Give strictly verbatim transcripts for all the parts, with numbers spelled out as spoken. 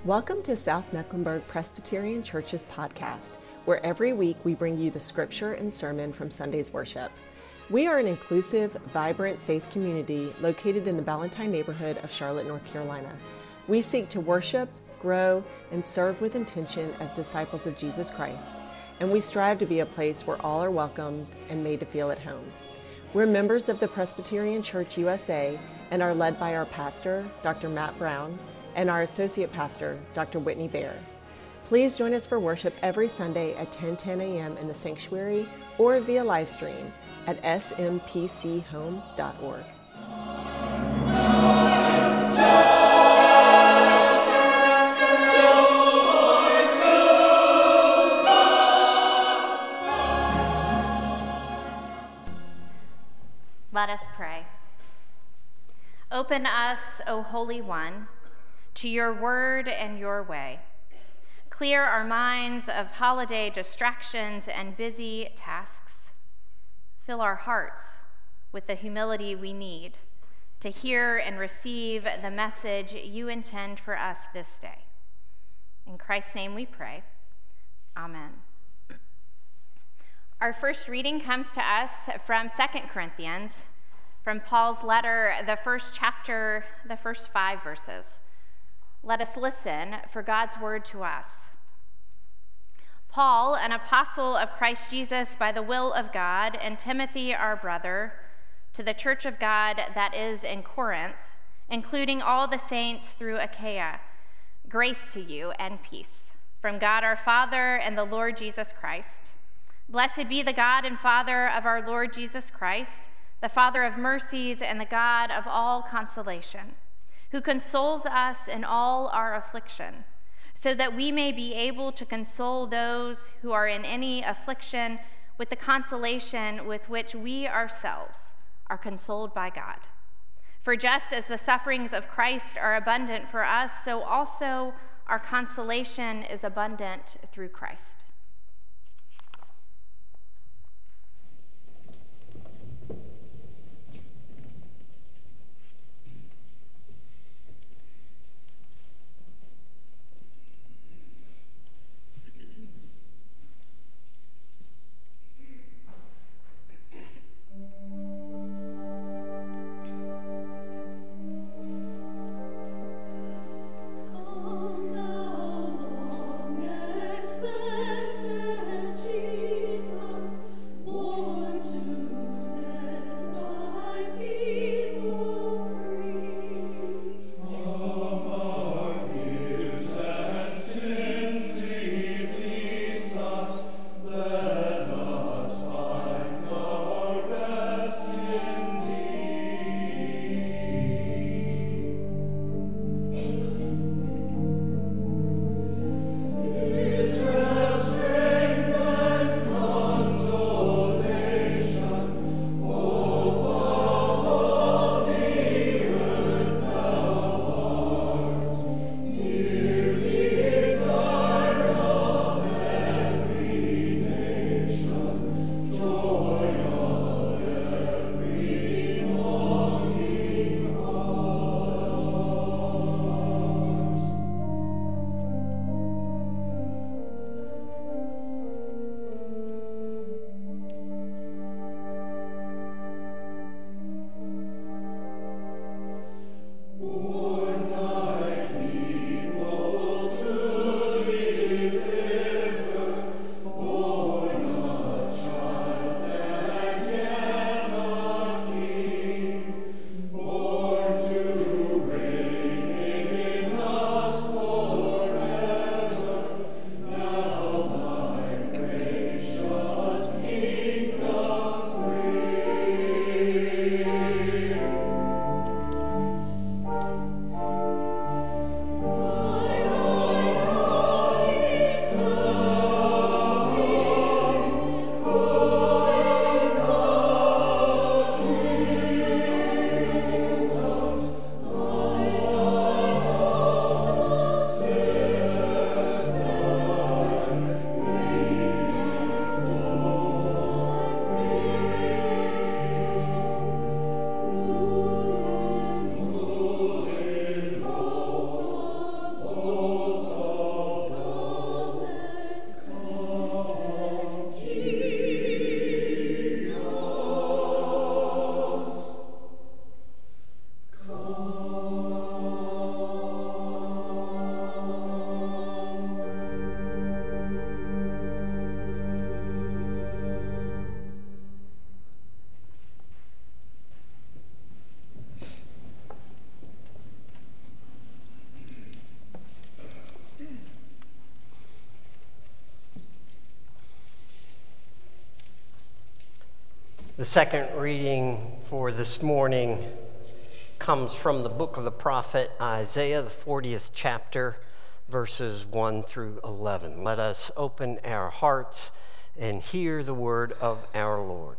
Welcome to South Mecklenburg Presbyterian Church's podcast, where every week we bring you the scripture and sermon from Sunday's worship. We are an inclusive, vibrant faith community located in the Ballantyne neighborhood of Charlotte, North Carolina. We seek to worship, grow, and serve with intention as disciples of Jesus Christ, and we strive to be a place where all are welcomed and made to feel at home. We're members of the Presbyterian Church U S A and are led by our pastor, Doctor Matt Brown, and our associate pastor, Doctor Whitney Baer. Please join us for worship every Sunday at ten ten a.m. in the sanctuary or via live stream at s m p c home dot org. Let us pray. Open us, O Holy One, to your word and your way. Clear our minds of holiday distractions and busy tasks. Fill our hearts with the humility we need to hear and receive the message you intend for us this day. In Christ's name we pray. Amen. Our first reading comes to us from Second Corinthians, from Paul's letter, the first chapter, the first five verses. Let us listen for God's word to us. Paul, an apostle of Christ Jesus by the will of God, and Timothy, our brother, to the church of God that is in Corinth, including all the saints through Achaia, grace to you and peace from God our Father and the Lord Jesus Christ. Blessed be the God and Father of our Lord Jesus Christ, the Father of mercies and the God of all consolation, who consoles us in all our affliction, so that we may be able to console those who are in any affliction with the consolation with which we ourselves are consoled by God. For just as the sufferings of Christ are abundant for us, so also our consolation is abundant through Christ. Come thou long expected The second reading for this morning comes from the book of the prophet Isaiah, the fortieth chapter, verses one through eleven. Let us open our hearts and hear the word of our Lord.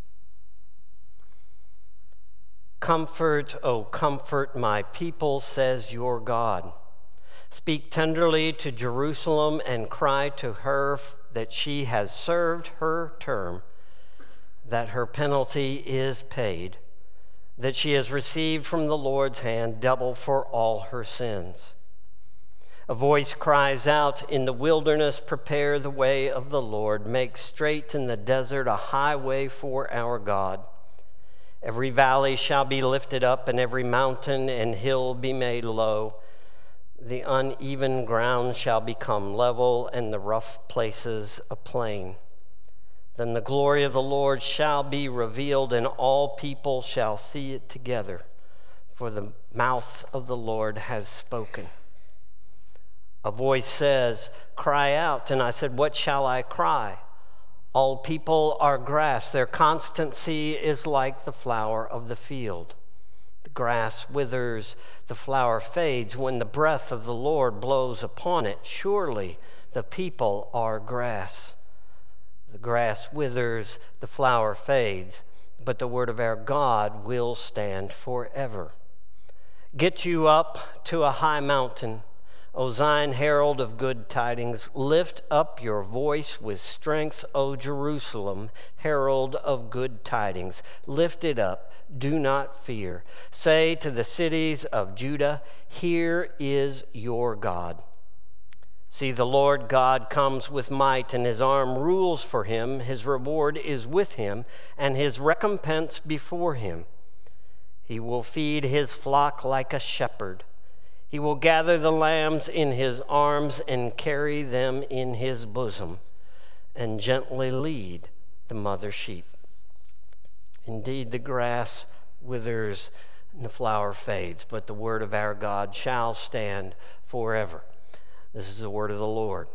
Comfort, O comfort my people, says your God. Speak tenderly to Jerusalem and cry to her that she has served her term, that her penalty is paid, that she has received from the Lord's hand double for all her sins. A voice cries out in the wilderness, prepare the way of the Lord, make straight in the desert a highway for our God. Every valley shall be lifted up, and every mountain and hill be made low. The uneven ground shall become level, and the rough places a plain. Then the glory of the Lord shall be revealed, and all people shall see it together, for the mouth of the Lord has spoken. A voice says, cry out. And I said, what shall I cry? All people are grass. Their constancy is like the flower of the field. The grass withers, the flower fades when the breath of the Lord blows upon it. Surely the people are grass. The grass withers, the flower fades, but the word of our God will stand forever. Get you up to a high mountain, O Zion, herald of good tidings. Lift up your voice with strength, O Jerusalem, herald of good tidings. Lift it up, do not fear. Say to the cities of Judah, here is your God. See, the Lord God comes with might, and his arm rules for him. His reward is with him, and his recompense before him. He will feed his flock like a shepherd. He will gather the lambs in his arms and carry them in his bosom, and gently lead the mother sheep. Indeed, the grass withers and the flower fades, but the word of our God shall stand forever. This is the word of the Lord.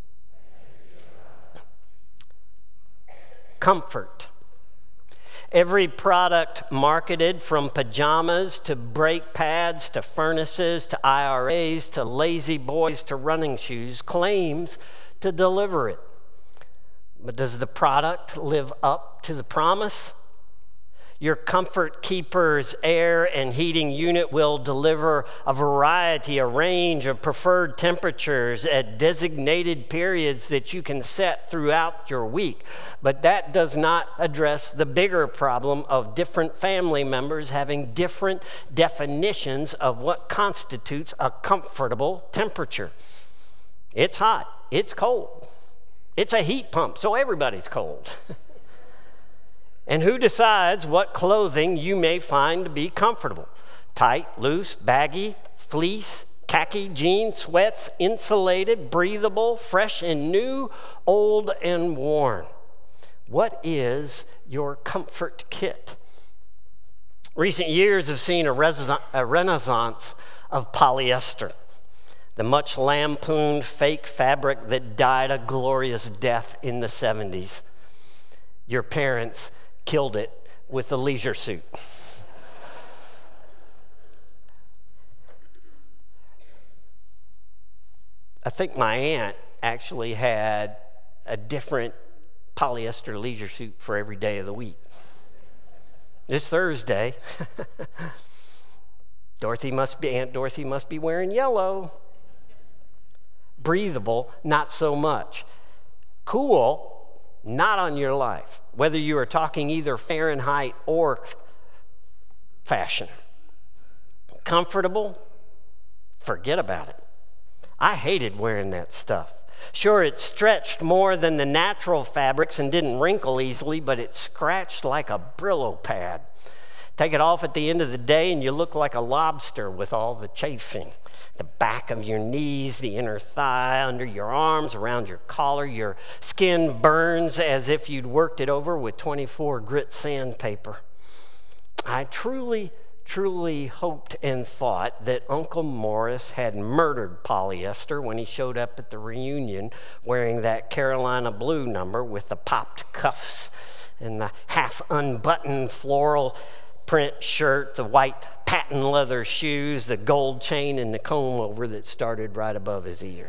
Comfort. Every product marketed, from pajamas to brake pads to furnaces to I R As to lazy boys to running shoes, claims to deliver it. But does the product live up to the promise? Your Comfort Keeper's air and heating unit will deliver a variety, a range of preferred temperatures at designated periods that you can set throughout your week. But that does not address the bigger problem of different family members having different definitions of what constitutes a comfortable temperature. It's hot, it's cold. It's a heat pump, so everybody's cold. And who decides what clothing you may find to be comfortable? Tight, loose, baggy, fleece, khaki, jeans, sweats, insulated, breathable, fresh and new, old and worn. What is your comfort kit? Recent years have seen a, res- a renaissance of polyester, the much lampooned fake fabric that died a glorious death in the seventies. Your parents killed it with the leisure suit. I think my aunt actually had a different polyester leisure suit for every day of the week. This Thursday, Dorothy must be, Aunt Dorothy must be wearing yellow. Breathable, not so much. Cool, not on your life, whether you are talking either Fahrenheit or fashion. Comfortable, forget about it. I hated wearing that stuff. Sure, it stretched more than the natural fabrics and didn't wrinkle easily, but it scratched like a Brillo pad. Take it off at the end of the day and you look like a lobster with all the chafing. The back of your knees, the inner thigh, under your arms, around your collar. Your skin burns as if you'd worked it over with twenty-four grit sandpaper. I truly, truly hoped and thought that Uncle Morris had murdered polyester when he showed up at the reunion wearing that Carolina blue number with the popped cuffs and the half unbuttoned floral print shirt, the white patent leather shoes, the gold chain, and the comb over that started right above his ear.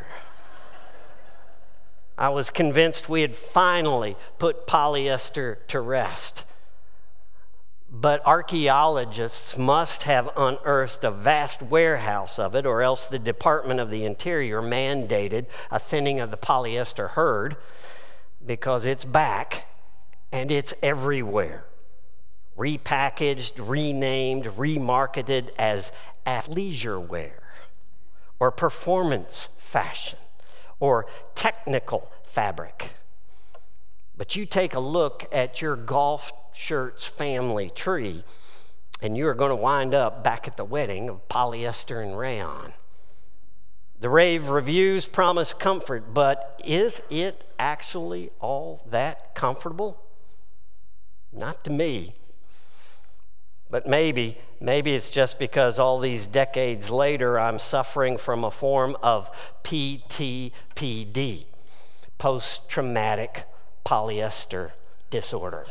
I was convinced we had finally put polyester to rest. But archaeologists must have unearthed a vast warehouse of it, or else the Department of the Interior mandated a thinning of the polyester herd, because it's back and it's everywhere. Repackaged, renamed, remarketed as athleisure wear, or performance fashion, or technical fabric. But you take a look at your golf shirt's family tree, and you're going to wind up back at the wedding of polyester and rayon. The rave reviews promise comfort, but is it actually all that comfortable? Not to me. But maybe, maybe it's just because all these decades later I'm suffering from a form of P T P D, post-traumatic polyester disorder.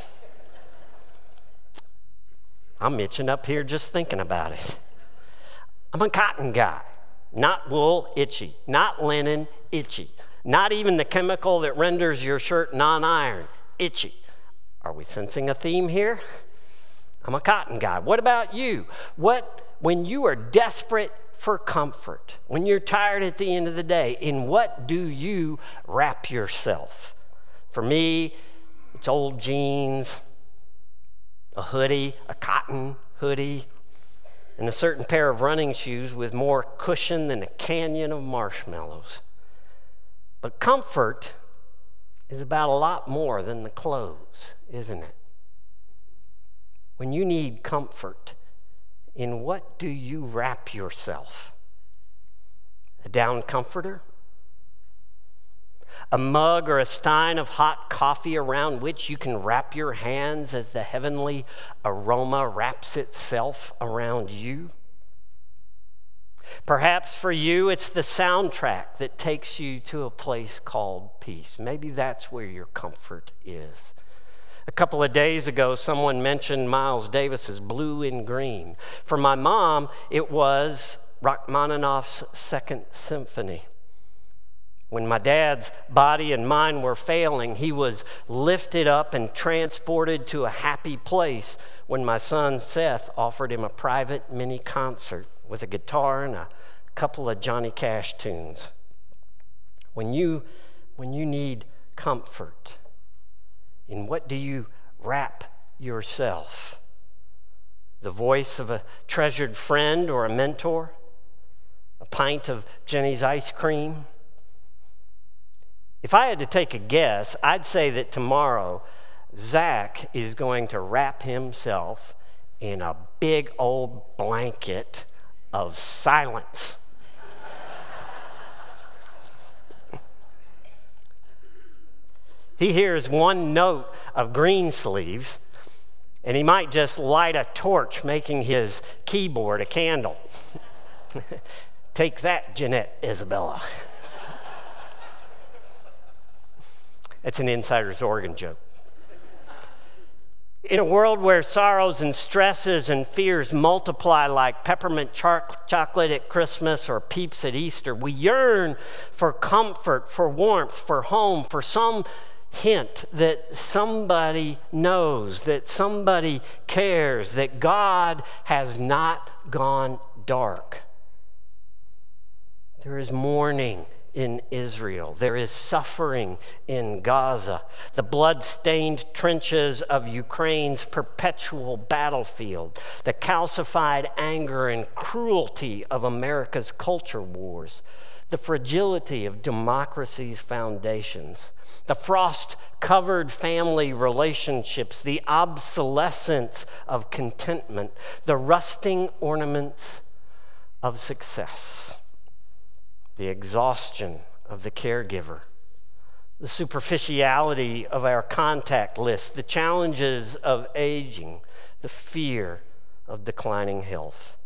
I'm itching up here just thinking about it. I'm a cotton guy, not wool, itchy, not linen, itchy, not even the chemical that renders your shirt non-iron, itchy. Are we sensing a theme here? I'm a cotton guy. What about you? What, when you are desperate for comfort, when you're tired at the end of the day, in what do you wrap yourself? For me, it's old jeans, a hoodie, a cotton hoodie, and a certain pair of running shoes with more cushion than a canyon of marshmallows. But comfort is about a lot more than the clothes, isn't it? When you need comfort, in what do you wrap yourself? A down comforter? A mug or a stein of hot coffee around which you can wrap your hands as the heavenly aroma wraps itself around you? Perhaps for you, it's the soundtrack that takes you to a place called peace. Maybe that's where your comfort is. A couple of days ago, someone mentioned Miles Davis's Blue and Green. For my mom, it was Rachmaninoff's Second Symphony. When my dad's body and mind were failing, he was lifted up and transported to a happy place when my son Seth offered him a private mini concert with a guitar and a couple of Johnny Cash tunes. When you, when you need comfort, in what do you wrap yourself? The voice of a treasured friend or a mentor? A pint of Jenny's ice cream? If I had to take a guess, I'd say that tomorrow Zach is going to wrap himself in a big old blanket of silence. He hears one note of Greensleeves, and he might just light a torch, making his keyboard a candle. Take that, Jeanette Isabella. It's an insider's organ joke. In a world where sorrows and stresses and fears multiply like peppermint choc- chocolate at Christmas or Peeps at Easter, we yearn for comfort, for warmth, for home, for some hint that somebody knows, that somebody cares, that God has not gone dark. There is mourning in Israel. There is suffering in Gaza. The blood-stained trenches of Ukraine's perpetual battlefield. The calcified anger and cruelty of America's culture wars. The fragility of democracy's foundations. The frost-covered family relationships. The obsolescence of contentment. The rusting ornaments of success. The exhaustion of the caregiver, the superficiality of our contact list, the challenges of aging, the fear of declining health.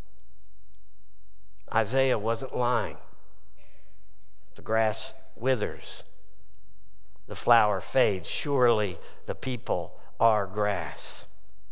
Isaiah wasn't lying. The grass withers, the flower fades. Surely the people our grass.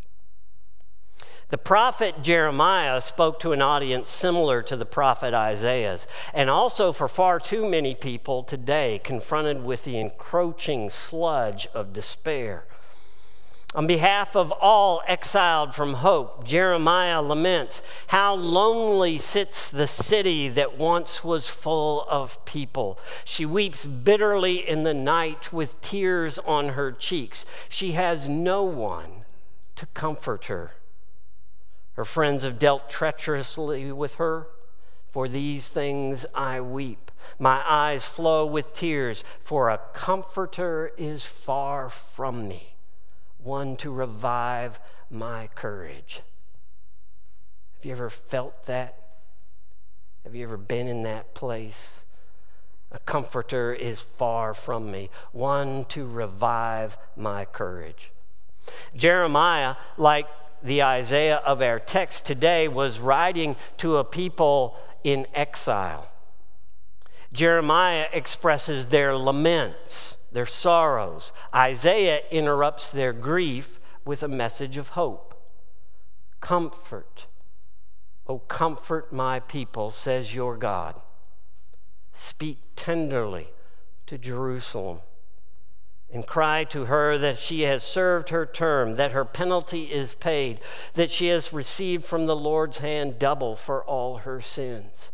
The prophet Jeremiah spoke to an audience similar to the prophet Isaiah's, and also for far too many people today confronted with the encroaching sludge of despair. On behalf of all exiled from hope, Jeremiah laments, "How lonely sits the city that once was full of people. She weeps bitterly in the night with tears on her cheeks. She has no one to comfort her. Her friends have dealt treacherously with her. For these things I weep. My eyes flow with tears, for a comforter is far from me, one to revive my courage." Have you ever felt that? Have you ever been in that place? A comforter is far from me, one to revive my courage. Jeremiah, like the Isaiah of our text today, was writing to a people in exile. Jeremiah expresses their laments, their sorrows. Isaiah interrupts their grief with a message of hope. Comfort, oh, comfort my people, says your God. Speak tenderly to Jerusalem and cry to her that she has served her term, that her penalty is paid, that she has received from the Lord's hand double for all her sins.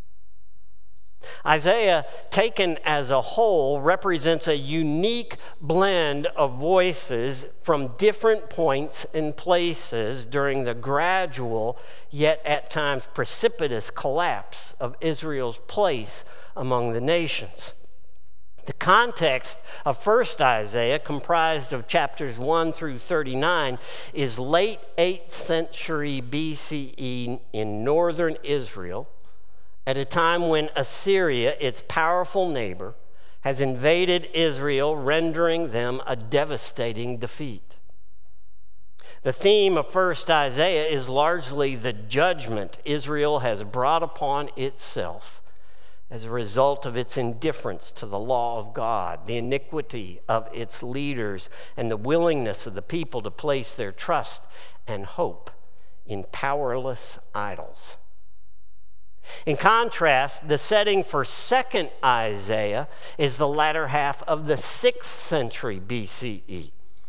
Isaiah, taken as a whole, represents a unique blend of voices from different points and places during the gradual, yet at times precipitous collapse of Israel's place among the nations. The context of First Isaiah, comprised of chapters one through thirty-nine, is late eighth century B C E in northern Israel, at a time when Assyria, its powerful neighbor, has invaded Israel, rendering them a devastating defeat. The theme of First Isaiah is largely the judgment Israel has brought upon itself as a result of its indifference to the law of God, the iniquity of its leaders, and the willingness of the people to place their trust and hope in powerless idols. In contrast, the setting for Second Isaiah is the latter half of the sixth century B C E.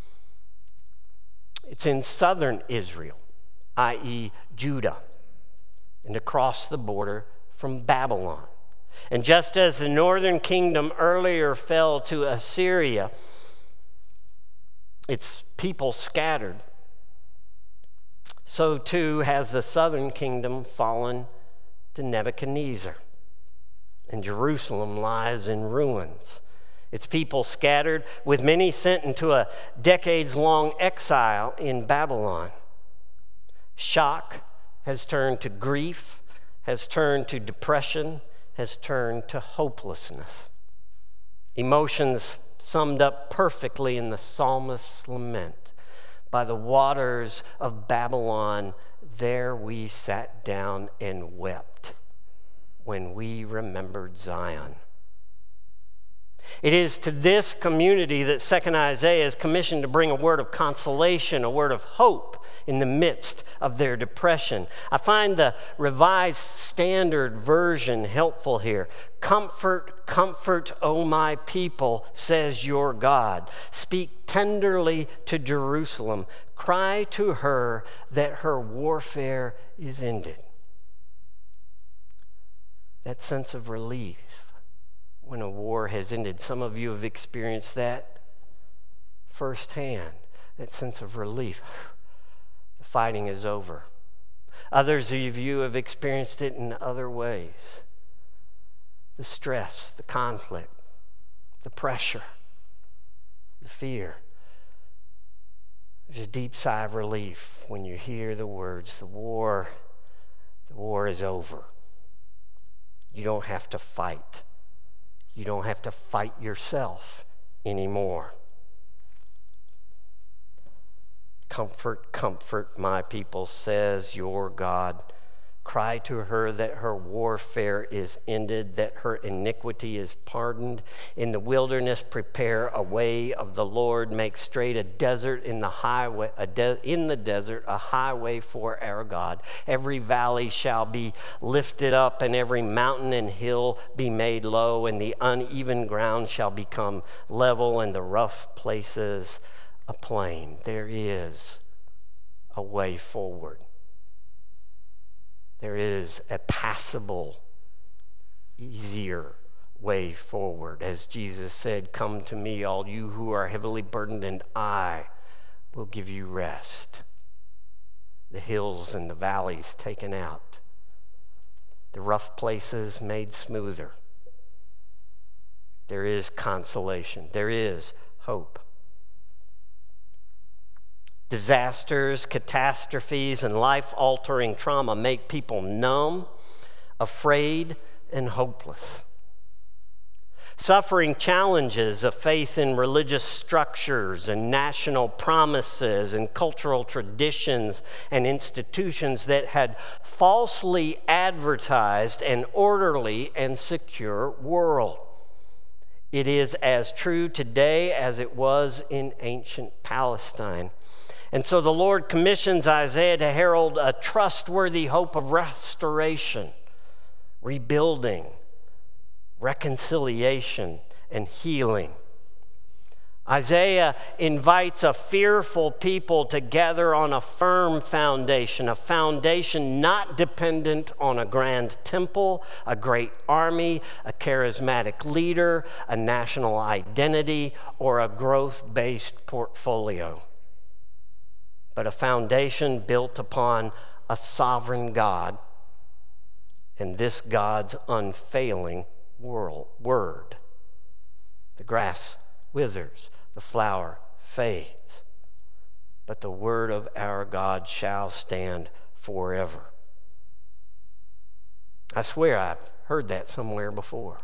It's in southern Israel, that is. Judah, and across the border from Babylon. And just as the northern kingdom earlier fell to Assyria, its people scattered, so too has the southern kingdom fallen to Nebuchadnezzar, and Jerusalem lies in ruins. Its people scattered, with many sent into a decades-long exile in Babylon. Shock has turned to grief, has turned to depression, has turned to hopelessness. Emotions summed up perfectly in the psalmist's lament. By the waters of Babylon, there we sat down and wept when we remembered Zion. It is to this community that Second Isaiah is commissioned to bring a word of consolation, a word of hope in the midst of their depression. I find the Revised Standard Version helpful here. Comfort, comfort, O my people, says your God. Speak tenderly to Jerusalem. Cry to her that her warfare is ended. That sense of relief when a war has ended. Some of you have experienced that firsthand, that sense of relief. The fighting is over. Others of you have experienced it in other ways. The stress, the conflict, the pressure, the fear. There's a deep sigh of relief when you hear the words, the war, the war is over. You don't have to fight. You don't have to fight yourself anymore. Comfort, comfort my people, says your God. Cry to her that her warfare is ended, that her iniquity is pardoned. In the wilderness, prepare a way of the Lord. Make straight a desert in the highway, a de- in the desert, a highway for our God. Every valley shall be lifted up, and every mountain and hill be made low, and the uneven ground shall become level, and the rough places a plain. There is a way forward. There is a passable, easier way forward. As Jesus said, "Come to me, all you who are heavily burdened, and I will give you rest." The hills and the valleys taken out, the rough places made smoother. There is consolation. There is hope. Disasters, catastrophes, and life-altering trauma make people numb, afraid, and hopeless. Suffering challenges of faith in religious structures and national promises and cultural traditions and institutions that had falsely advertised an orderly and secure world. It is as true today as it was in ancient Palestine. And so the Lord commissions Isaiah to herald a trustworthy hope of restoration, rebuilding, reconciliation, and healing. Isaiah invites a fearful people to gather on a firm foundation, a foundation not dependent on a grand temple, a great army, a charismatic leader, a national identity, or a growth-based portfolio, but a foundation built upon a sovereign God and this God's unfailing world, word. The grass withers, the flower fades, but the word of our God shall stand forever. I swear I've heard that somewhere before.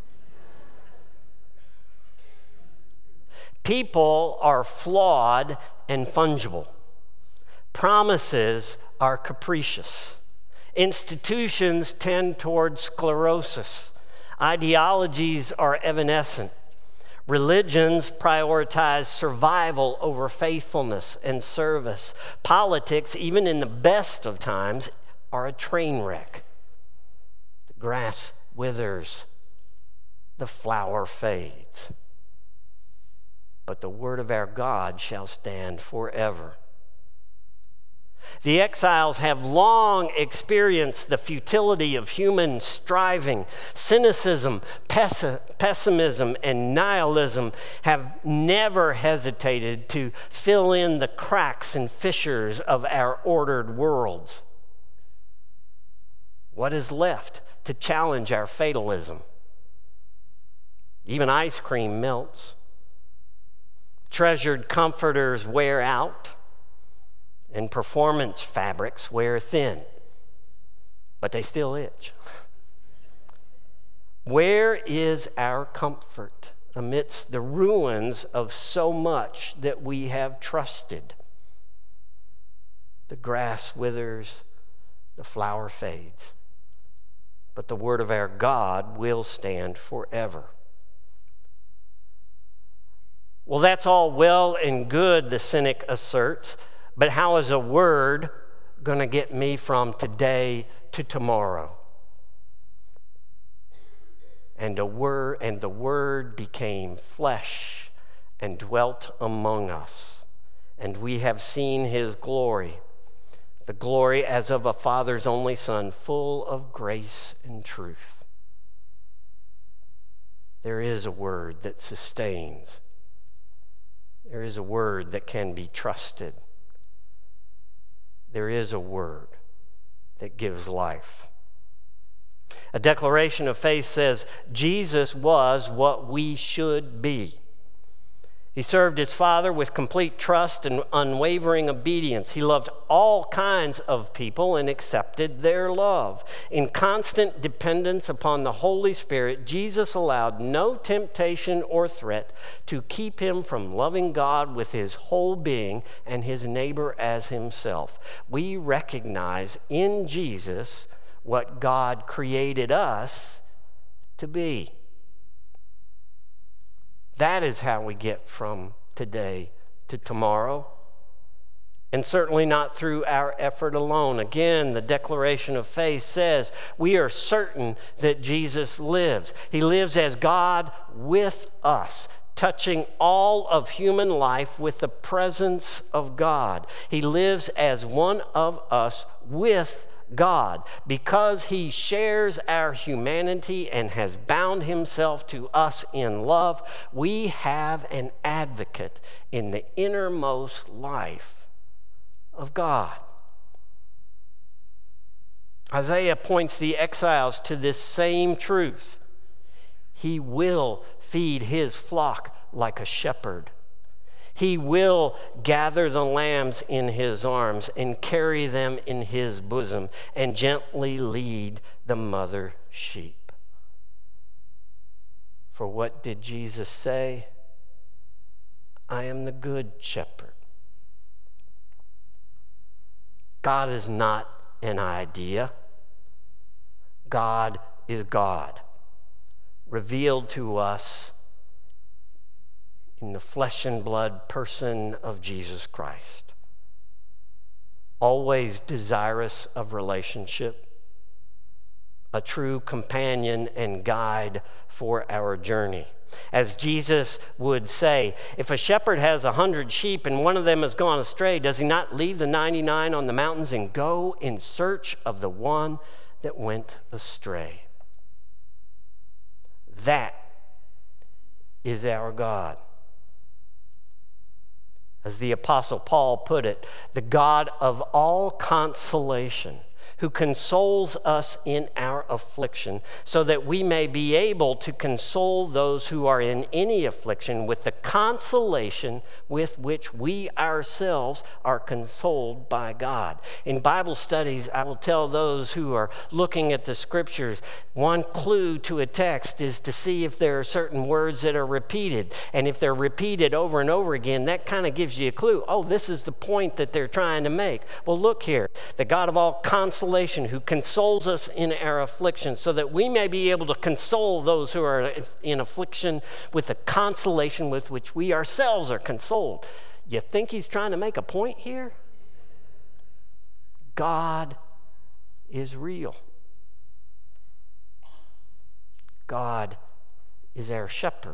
People are flawed and fungible. Promises are capricious. Institutions tend toward sclerosis. Ideologies are evanescent. Religions prioritize survival over faithfulness and service. Politics, even in the best of times, are a train wreck. The grass withers, the flower fades, but the word of our God shall stand forever. The exiles have long experienced the futility of human striving. Cynicism, pessi- pessimism, and nihilism have never hesitated to fill in the cracks and fissures of our ordered worlds. What is left to challenge our fatalism? Even ice cream melts. Treasured comforters wear out. And performance fabrics wear thin, but they still itch. Where is our comfort amidst the ruins of so much that we have trusted? The grass withers, the flower fades, but the word of our God will stand forever. Well, that's all well and good, the cynic asserts. But how is a word going to get me from today to tomorrow? And a word, and the word became flesh and dwelt among us, and we have seen his glory, the glory as of a Father's only Son, full of grace and truth. There is a word that sustains. There is a word that can be trusted. There is a word that gives life. A declaration of faith says, Jesus was what we should be. He served his Father with complete trust and unwavering obedience. He loved all kinds of people and accepted their love. In constant dependence upon the Holy Spirit, Jesus allowed no temptation or threat to keep him from loving God with his whole being and his neighbor as himself. We recognize in Jesus what God created us to be. That is how we get from today to tomorrow. And certainly not through our effort alone. Again, the declaration of faith says we are certain that Jesus lives. He lives as God with us, touching all of human life with the presence of God. He lives as one of us with God. Because he shares our humanity and has bound himself to us in love, we have an advocate in the innermost life of God. Isaiah points the exiles to this same truth. He will feed his flock like a shepherd. He will gather the lambs in his arms and carry them in his bosom and gently lead the mother sheep. For what did Jesus say? I am the good shepherd. God is not an idea. God is God, revealed to us in the flesh and blood person of Jesus Christ. Always desirous of relationship, a true companion and guide for our journey. As Jesus would say, if a shepherd has a hundred sheep and one of them has gone astray, does he not leave the ninety-nine on the mountains and go in search of the one that went astray? That is our God. As the Apostle Paul put it, the God of all consolation, who consoles us in our affliction, so that we may be able to console those who are in any affliction with the consolation with which we ourselves are consoled by God. In Bible studies, I will tell those who are looking at the scriptures, one clue to a text is to see if there are certain words that are repeated. And if they're repeated over and over again, that kind of gives you a clue. Oh, this is the point that they're trying to make. Well, look here. The God of all consolation, who consoles us in our affliction, so that we may be able to console those who are in affliction with the consolation with which we ourselves are consoled. You think he's trying to make a point here? God is real. God is our shepherd.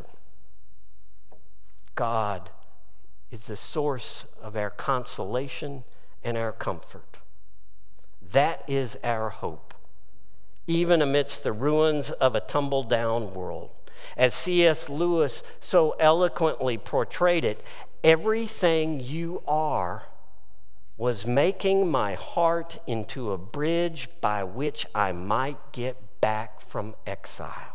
God is the source of our consolation and our comfort. That is our hope, even amidst the ruins of a tumble-down world. As C S Lewis so eloquently portrayed it, everything you are was making my heart into a bridge by which I might get back from exile.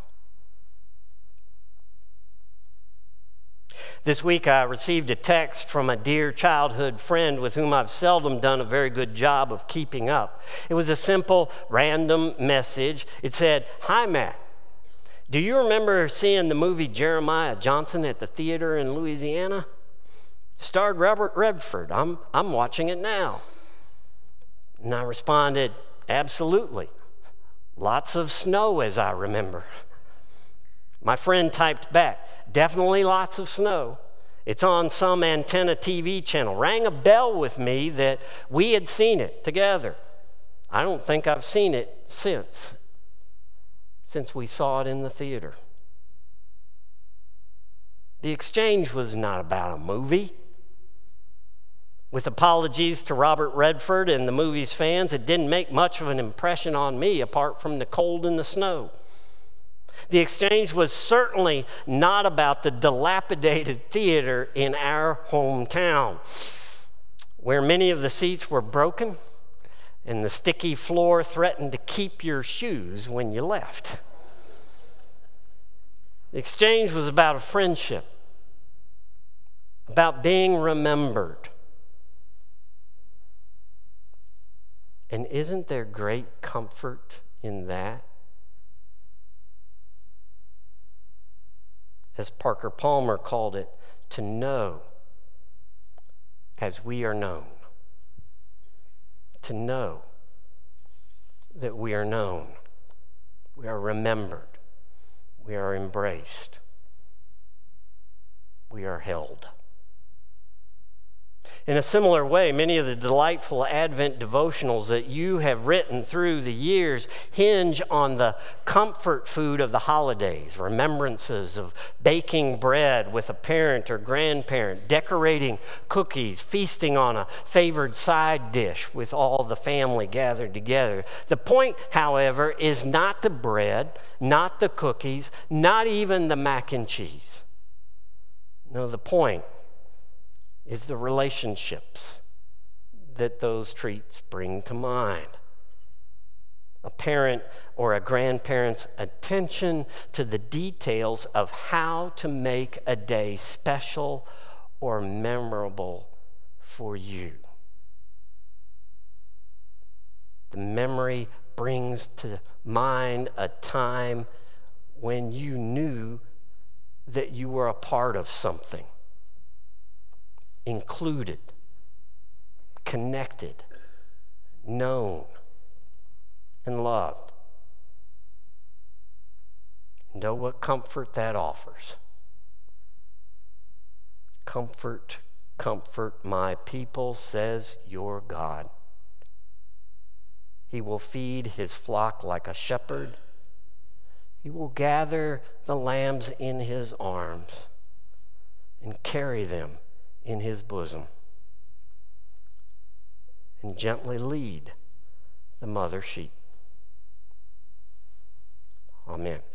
This week I received a text from a dear childhood friend with whom I've seldom done a very good job of keeping up. It was a simple, random message. It said, "Hi, Matt. Do you remember seeing the movie Jeremiah Johnson at the theater in Louisiana? Starred Robert Redford. I'm, I'm watching it now." And I responded, "Absolutely. Lots of snow, as I remember." My friend typed back, "Definitely lots of snow. It's on some antenna T V channel." Rang a bell with me that we had seen it together. I don't think I've seen it since, since we saw it in the theater. The exchange was not about a movie. With apologies to Robert Redford and the movie's fans, it didn't make much of an impression on me apart from the cold and the snow. The exchange was certainly not about the dilapidated theater in our hometown, where many of the seats were broken and the sticky floor threatened to keep your shoes when you left. The exchange was about a friendship, about being remembered. And isn't there great comfort in that? As Parker Palmer called it, to know as we are known. To know that we are known, we are remembered, we are embraced, we are held. In a similar way, many of the delightful Advent devotionals that you have written through the years hinge on the comfort food of the holidays, remembrances of baking bread with a parent or grandparent, decorating cookies, feasting on a favored side dish with all the family gathered together. The point, however, is not the bread, not the cookies, not even the mac and cheese. No, the point is the relationships that those treats bring to mind. A parent or a grandparent's attention to the details of how to make a day special or memorable for you. The memory brings to mind a time when you knew that you were a part of something, included, connected, known, and loved. Know what comfort that offers. Comfort, comfort my people, says your God. He will feed his flock like a shepherd. He will gather the lambs in his arms and carry them in his bosom, and gently lead the mother sheep. Amen.